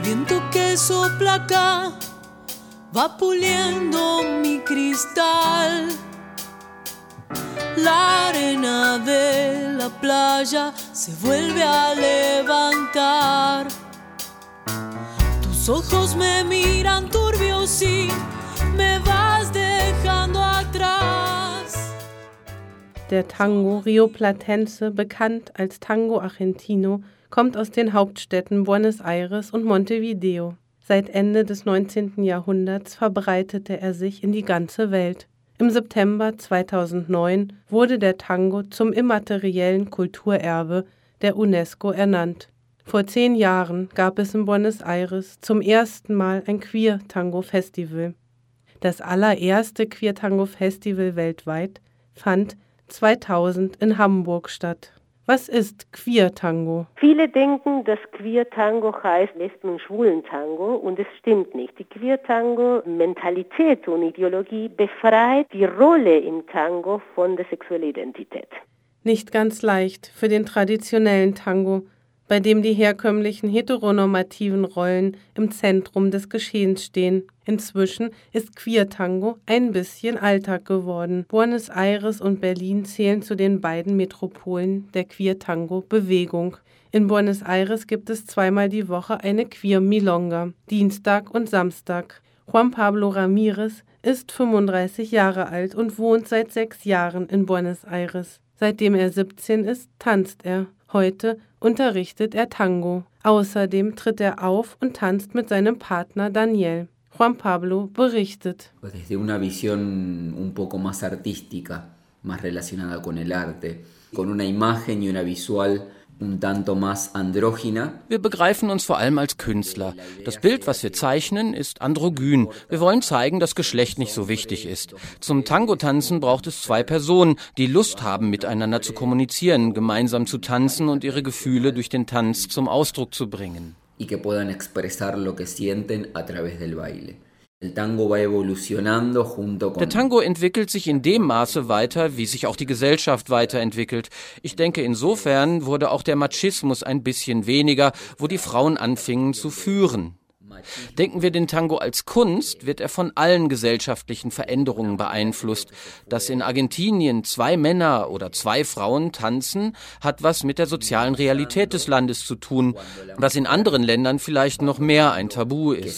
viento que sopla acá va puliendo mi cristal. La arena de la playa se vuelve a levantar. Tus ojos me miran turbios y me vas dejando atrás. Der Tango Rioplatense, bekannt als Tango Argentino, kommt aus den Hauptstädten Buenos Aires und Montevideo. Seit Ende des 19. Jahrhunderts verbreitete er sich in die ganze Welt. Im September 2009 wurde der Tango zum immateriellen Kulturerbe der UNESCO ernannt. Vor 10 Jahren gab es in Buenos Aires zum ersten Mal ein Queer-Tango-Festival. Das allererste Queer-Tango-Festival weltweit fand 2000 in Hamburg statt. Was ist Queer-Tango? Viele denken, dass Queer-Tango heißt Lesben- und Schwulen-Tango, und es stimmt nicht. Die Queer-Tango-Mentalität und Ideologie befreit die Rolle im Tango von der sexuellen Identität. Nicht ganz leicht für den traditionellen Tango, bei dem die herkömmlichen heteronormativen Rollen im Zentrum des Geschehens stehen. Inzwischen ist Queer-Tango ein bisschen Alltag geworden. Buenos Aires und Berlin zählen zu den beiden Metropolen der Queer-Tango-Bewegung. In Buenos Aires gibt es 2-mal die Woche eine Queer-Milonga, Dienstag und Samstag. Juan Pablo Ramírez ist 35 Jahre alt und wohnt seit 6 Jahren in Buenos Aires. Seitdem er 17 ist, tanzt er. Heute unterrichtet er Tango. Außerdem tritt er auf und tanzt mit seinem Partner Daniel. Juan Pablo berichtet. Desde una visión un poco más artística, más relacionada con el arte, con una imagen y una visual un tanto más andrógina. Wir begreifen uns vor allem als Künstler. Das Bild, was wir zeichnen, ist androgyn. Wir wollen zeigen, dass Geschlecht nicht so wichtig ist. Zum Tango-Tanzen braucht es 2 Personen, die Lust haben, miteinander zu kommunizieren, gemeinsam zu tanzen und ihre Gefühle durch den Tanz zum Ausdruck zu bringen. Y que puedan expresar lo que sienten a través del baile. Der Tango entwickelt sich in dem Maße weiter, wie sich auch die Gesellschaft weiterentwickelt. Ich denke, insofern wurde auch der Machismus ein bisschen weniger, wo die Frauen anfingen zu führen. Denken wir den Tango als Kunst, wird er von allen gesellschaftlichen Veränderungen beeinflusst. Dass in Argentinien 2 Männer oder 2 Frauen tanzen, hat was mit der sozialen Realität des Landes zu tun, was in anderen Ländern vielleicht noch mehr ein Tabu ist.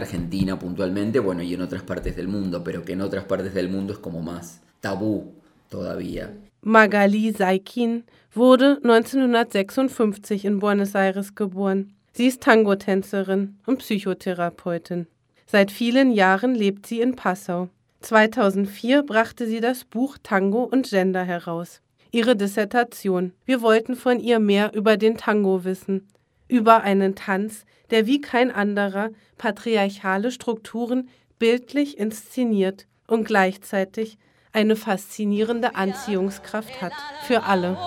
Magali Saikin wurde 1956 in Buenos Aires geboren. Sie ist Tango-Tänzerin und Psychotherapeutin. Seit vielen Jahren lebt sie in Passau. 2004 brachte sie das Buch Tango und Gender heraus. Ihre Dissertation. Wir wollten von ihr mehr über den Tango wissen. Über einen Tanz, der wie kein anderer patriarchale Strukturen bildlich inszeniert und gleichzeitig eine faszinierende Anziehungskraft hat. Für alle.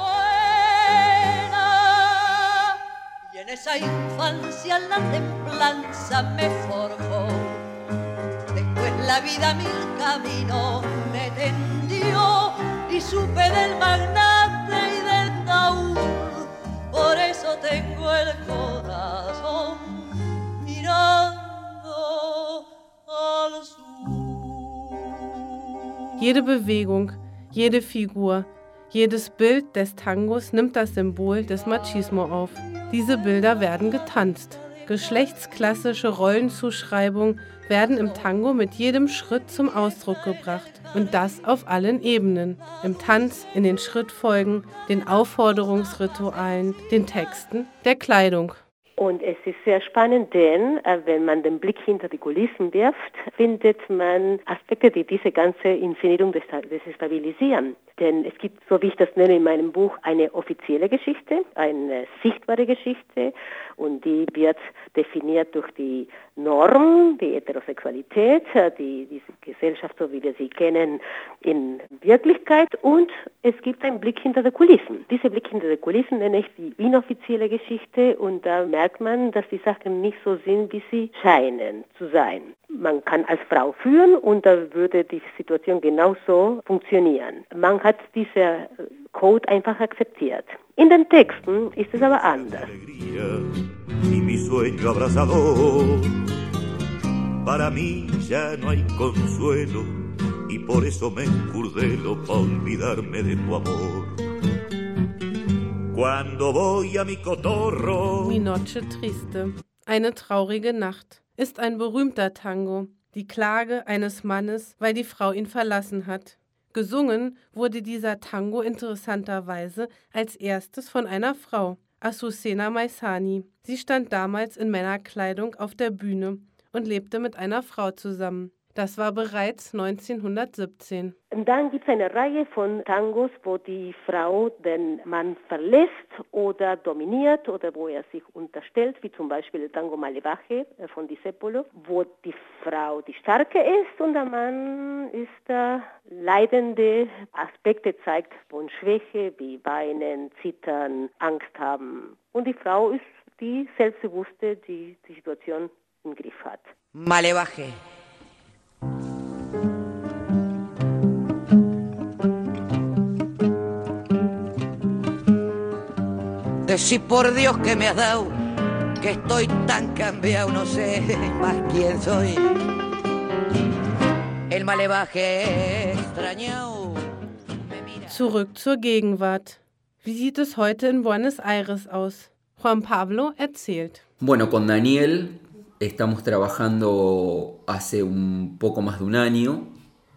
En esa infancia la templanza me forjó, después la vida 1000 caminos me tendió y supe del magnate y del taúd, por eso tengo el corazón mirando al sur. Jede Bewegung, jede Figur, jedes Bild des Tangos nimmt das Symbol des Machismo auf. Diese Bilder werden getanzt. Geschlechtsklassische Rollenzuschreibungen werden im Tango mit jedem Schritt zum Ausdruck gebracht. Und das auf allen Ebenen. Im Tanz, in den Schrittfolgen, den Aufforderungsritualen, den Texten, der Kleidung. Und es ist sehr spannend, denn wenn man den Blick hinter die Kulissen wirft, findet man Aspekte, die diese ganze Inszenierung destabilisieren. Denn es gibt, so wie ich das nenne in meinem Buch, eine offizielle Geschichte, eine sichtbare Geschichte, und die wird definiert durch die Norm, die Heterosexualität, diese Gesellschaft, so wie wir sie kennen, in Wirklichkeit, und es gibt einen Blick hinter die Kulissen. Dieser Blick hinter die Kulissen nenne ich die inoffizielle Geschichte, und da merkt man, dass die Sachen nicht so sind, wie sie scheinen zu sein. Man kann als Frau führen, und da würde die Situation genauso funktionieren. Man hat diesen Code einfach akzeptiert. In den Texten ist es aber anders. sueño abrasador. Para mí ya no hay consuelo y por eso me encurdelo pa' olvidarme de tu amor. Cuando voy a mi cotorro. Mi Noche Triste. Eine traurige Nacht ist ein berühmter Tango. Die Klage eines Mannes, weil die Frau ihn verlassen hat. Gesungen wurde dieser Tango interessanterweise als erstes von einer Frau, Azucena Maizani. Sie stand damals in Männerkleidung auf der Bühne und lebte mit einer Frau zusammen. Das war bereits 1917. Und dann gibt es eine Reihe von Tangos, wo die Frau den Mann verlässt oder dominiert oder wo er sich unterstellt, wie zum Beispiel der Tango Malevaje von Discepolo, wo die Frau die Starke ist und der Mann ist der leidende. Aspekte zeigt von Schwäche wie Weinen, Zittern, Angst haben. Und die Frau ist die Selbstbewusste, die die Situation im Griff hat. Malevaje. Decí por Dios que me has dado, que estoy tan cambiado, no sé más quién soy. El malevaje extrañado. Zurück zur Gegenwart. Wie sieht es heute in Buenos Aires aus? Juan Pablo erzählt. Bueno, con Daniel estamos trabajando hace un poco más de un año.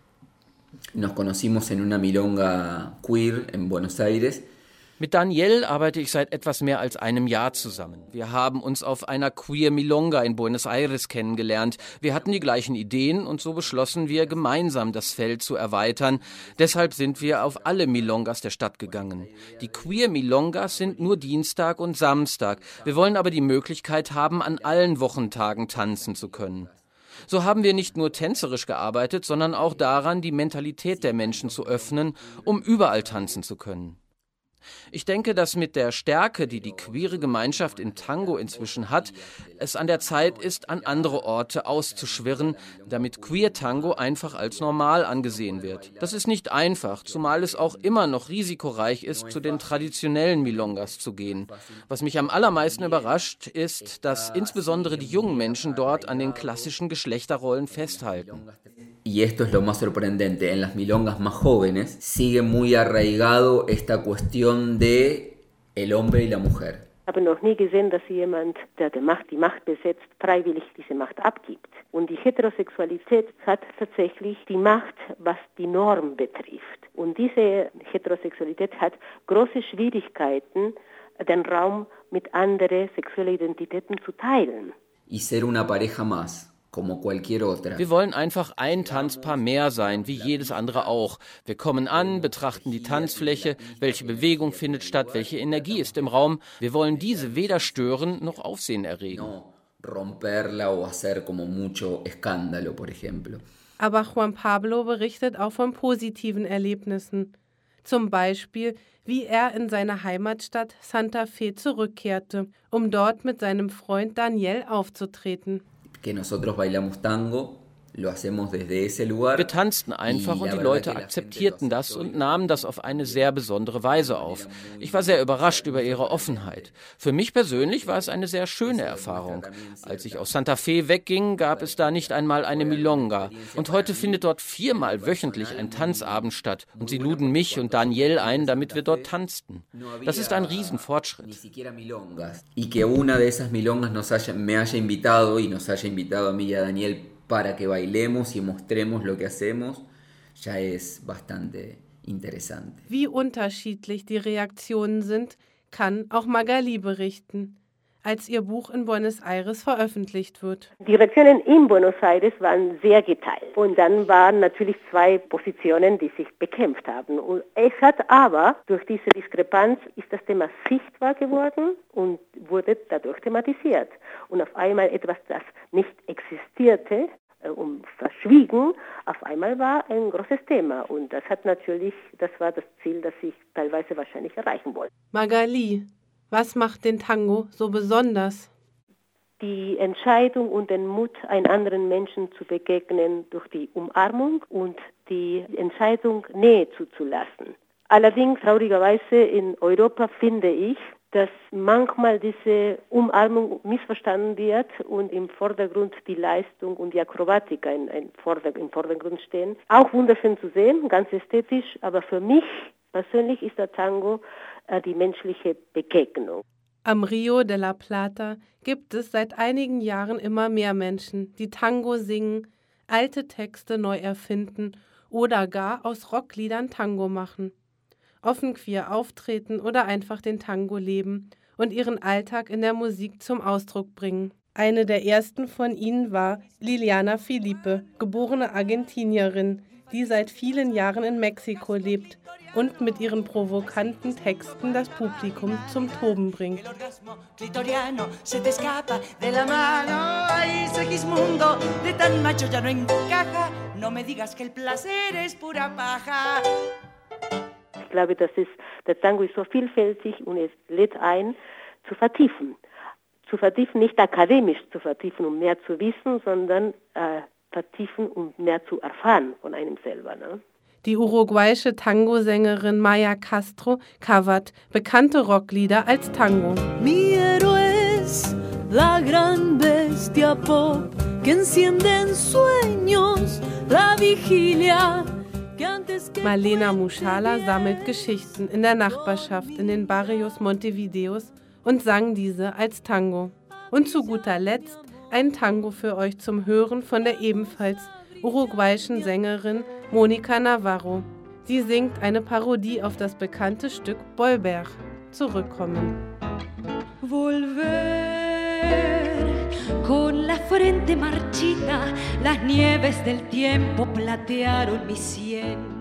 Nos conocimos en una milonga queer en Buenos Aires. Mit Daniel arbeite ich seit etwas mehr als einem Jahr zusammen. Wir haben uns auf einer Queer Milonga in Buenos Aires kennengelernt. Wir hatten die gleichen Ideen und so beschlossen wir, gemeinsam das Feld zu erweitern. Deshalb sind wir auf alle Milongas der Stadt gegangen. Die Queer Milongas sind nur Dienstag und Samstag. Wir wollen aber die Möglichkeit haben, an allen Wochentagen tanzen zu können. So haben wir nicht nur tänzerisch gearbeitet, sondern auch daran, die Mentalität der Menschen zu öffnen, um überall tanzen zu können. Ich denke, dass mit der Stärke, die die queere Gemeinschaft im Tango inzwischen hat, es an der Zeit ist, an andere Orte auszuschwirren, damit Queer Tango einfach als normal angesehen wird. Das ist nicht einfach, zumal es auch immer noch risikoreich ist, zu den traditionellen Milongas zu gehen. Was mich am allermeisten überrascht, ist, dass insbesondere die jungen Menschen dort an den klassischen Geschlechterrollen festhalten. Y esto es lo más sorprendente, en las milongas más jóvenes sigue muy arraigado esta cuestión de el hombre y la mujer. Ich habe noch nie gesehen, dass jemand, der die Macht besetzt, freiwillig diese Macht abgibt. Und die Heterosexualität hat tatsächlich die Macht, was die Norm betrifft. Und diese Heterosexualität hat große Schwierigkeiten, den Raum mit anderen sexuellen Identitäten zu teilen. Y ser una pareja más. Como cualquier otra. Wir wollen einfach ein Tanzpaar mehr sein, wie jedes andere auch. Wir kommen an, betrachten die Tanzfläche, welche Bewegung findet statt, welche Energie ist im Raum. Wir wollen diese weder stören noch Aufsehen erregen. Romperla o hacer como mucho escándalo, por ejemplo. Aber Juan Pablo berichtet auch von positiven Erlebnissen. Zum Beispiel, wie er in seine Heimatstadt Santa Fe zurückkehrte, um dort mit seinem Freund Daniel aufzutreten. Que nosotros bailamos tango, lo hacemos desde ese lugar. Wir tanzten einfach und die Leute akzeptierten das und nahmen das auf eine sehr besondere Weise auf. Ich war sehr überrascht über ihre Offenheit. Für mich persönlich war es eine sehr schöne Erfahrung. Als ich aus Santa Fe wegging, gab es da nicht einmal eine Milonga. Und heute findet dort 4-mal wöchentlich ein Tanzabend statt. Und sie luden mich und Daniel ein, damit wir dort tanzten. Das ist ein Riesenfortschritt. Y que una de esas milongas me haya invitado y nos haya invitado a mí y a Daniel para que bailemos y mostremos lo que hacemos, ya es bastante interesante. Wie unterschiedlich die Reaktionen sind, kann auch Magali berichten, als ihr Buch in Buenos Aires veröffentlicht wird. Die Reaktionen in Buenos Aires waren sehr geteilt. Und dann waren natürlich 2 Positionen, die sich bekämpft haben. Und es hat aber, durch diese Diskrepanz, ist das Thema sichtbar geworden und wurde dadurch thematisiert. Und auf einmal etwas, das nicht existierte, verschwiegen, auf einmal war ein großes Thema. Und das war das Ziel, das ich teilweise wahrscheinlich erreichen wollte. Magali, was macht den Tango so besonders? Die Entscheidung und den Mut, einen anderen Menschen zu begegnen durch die Umarmung und die Entscheidung, Nähe zuzulassen. Allerdings, traurigerweise in Europa, finde ich, dass manchmal diese Umarmung missverstanden wird und im Vordergrund die Leistung und die Akrobatik im Vordergrund stehen. Auch wunderschön zu sehen, ganz ästhetisch, aber für mich persönlich ist der Tango die menschliche Begegnung. Am Rio de la Plata gibt es seit einigen Jahren immer mehr Menschen, die Tango singen, alte Texte neu erfinden oder gar aus Rockliedern Tango machen. Offen queer auftreten oder einfach den Tango leben und ihren Alltag in der Musik zum Ausdruck bringen. Eine der ersten von ihnen war Liliana Felipe, geborene Argentinierin, die seit vielen Jahren in Mexiko lebt und mit ihren provokanten Texten das Publikum zum Toben bringt. Ich glaube, der Tango ist so vielfältig und es lädt ein, zu vertiefen. Zu vertiefen, nicht akademisch zu vertiefen, um mehr zu wissen, sondern vertiefen, um mehr zu erfahren von einem selber. Ne? Die uruguayische Tango-Sängerin Maya Castro covert bekannte Rocklieder als Tango. Mi héroe es la gran bestia pop que enciende en sueños la vigilia. Malena Muschala sammelt Geschichten in der Nachbarschaft in den Barrios Montevideos und sang diese als Tango. Und zu guter Letzt ein Tango für euch zum Hören von der ebenfalls uruguayischen Sängerin Mónica Navarro. Sie singt eine Parodie auf das bekannte Stück Volver, Zurückkommen. Volver con la frente marchita, las nieves del tiempo platearon mi sien.